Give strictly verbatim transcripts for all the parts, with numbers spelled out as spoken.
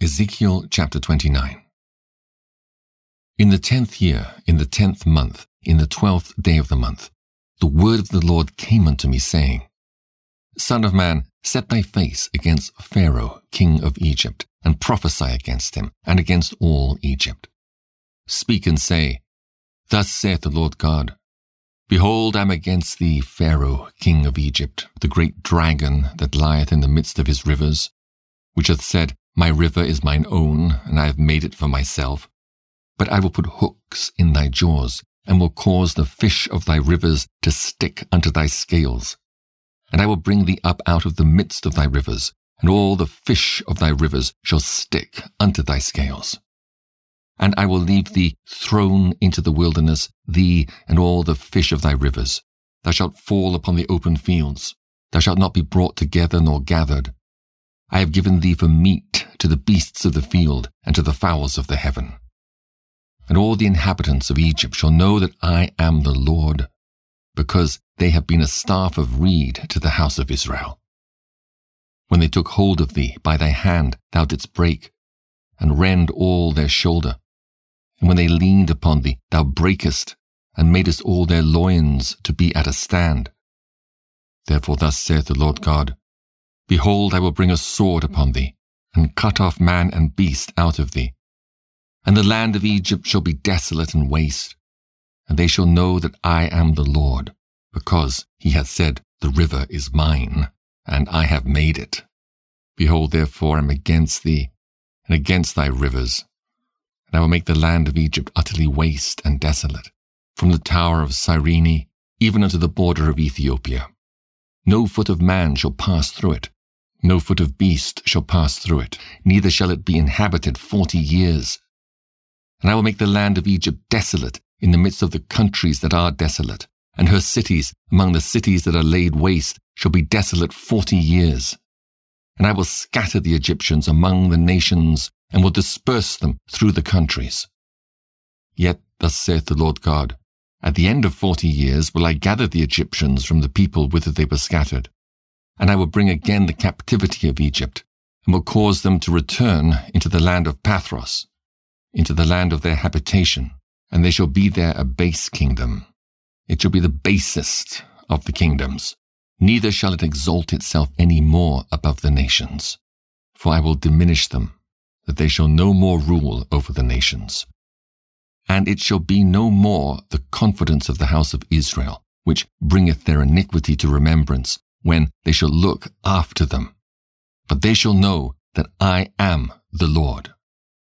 Ezekiel chapter twenty-nine. In the tenth year, in the tenth month, in the twelfth day of the month, the word of the Lord came unto me, saying, Son of man, set thy face against Pharaoh, king of Egypt, and prophesy against him, and against all Egypt. Speak and say, Thus saith the Lord God, Behold, I am against thee, Pharaoh, king of Egypt, the great dragon that lieth in the midst of his rivers, which hath said, My river is mine own, and I have made it for myself. But I will put hooks in thy jaws, and will cause the fish of thy rivers to stick unto thy scales. And I will bring thee up out of the midst of thy rivers, and all the fish of thy rivers shall stick unto thy scales. And I will leave thee thrown into the wilderness, thee and all the fish of thy rivers. Thou shalt fall upon the open fields. Thou shalt not be brought together nor gathered. I have given thee for meat to the beasts of the field and to the fowls of the heaven. And all the inhabitants of Egypt shall know that I am the Lord, because they have been a staff of reed to the house of Israel. When they took hold of thee, by thy hand thou didst break, and rend all their shoulder. And when they leaned upon thee, thou breakest, and madest all their loins to be at a stand. Therefore thus saith the Lord God, Behold, I will bring a sword upon thee, and cut off man and beast out of thee. And the land of Egypt shall be desolate and waste, and they shall know that I am the Lord, because he hath said, The river is mine, and I have made it. Behold, therefore, I am against thee, and against thy rivers, and I will make the land of Egypt utterly waste and desolate, from the tower of Cyrene even unto the border of Ethiopia. No foot of man shall pass through it, no foot of beast shall pass through it, neither shall it be inhabited forty years. And I will make the land of Egypt desolate in the midst of the countries that are desolate, and her cities among the cities that are laid waste shall be desolate forty years. And I will scatter the Egyptians among the nations, and will disperse them through the countries. Yet, thus saith the Lord God, At the end of forty years will I gather the Egyptians from the people whither they were scattered, and I will bring again the captivity of Egypt, and will cause them to return into the land of Pathros, into the land of their habitation, and they shall be there a base kingdom. It shall be the basest of the kingdoms, neither shall it exalt itself any more above the nations. For I will diminish them, that they shall no more rule over the nations. And it shall be no more the confidence of the house of Israel, which bringeth their iniquity to remembrance, when they shall look after them. But they shall know that I am the Lord.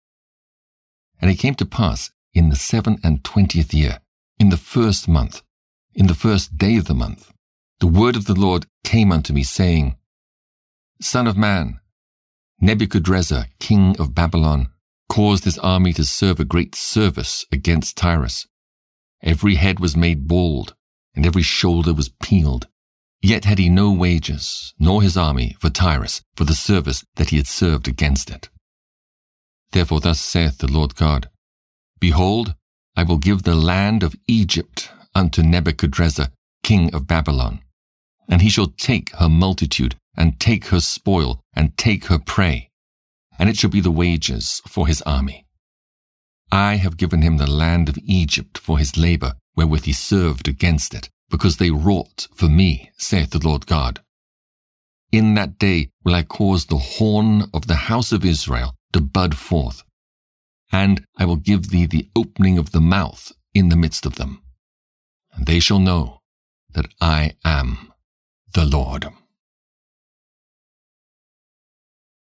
And it came to pass in the seven and twentieth year, in the first month, in the first day of the month, the word of the Lord came unto me, saying, Son of man, Nebuchadrezzar, king of Babylon, caused his army to serve a great service against Tyrus. Every head was made bald, and every shoulder was peeled. Yet had he no wages, nor his army, for Tyrus, for the service that he had served against it. Therefore thus saith the Lord God, Behold, I will give the land of Egypt unto Nebuchadrezzar, king of Babylon, and he shall take her multitude, and take her spoil, and take her prey, and it shall be the wages for his army. I have given him the land of Egypt for his labor, wherewith he served against it, because they wrought for me, saith the Lord God. In that day will I cause the horn of the house of Israel to bud forth, and I will give thee the opening of the mouth in the midst of them. And they shall know that I am the Lord.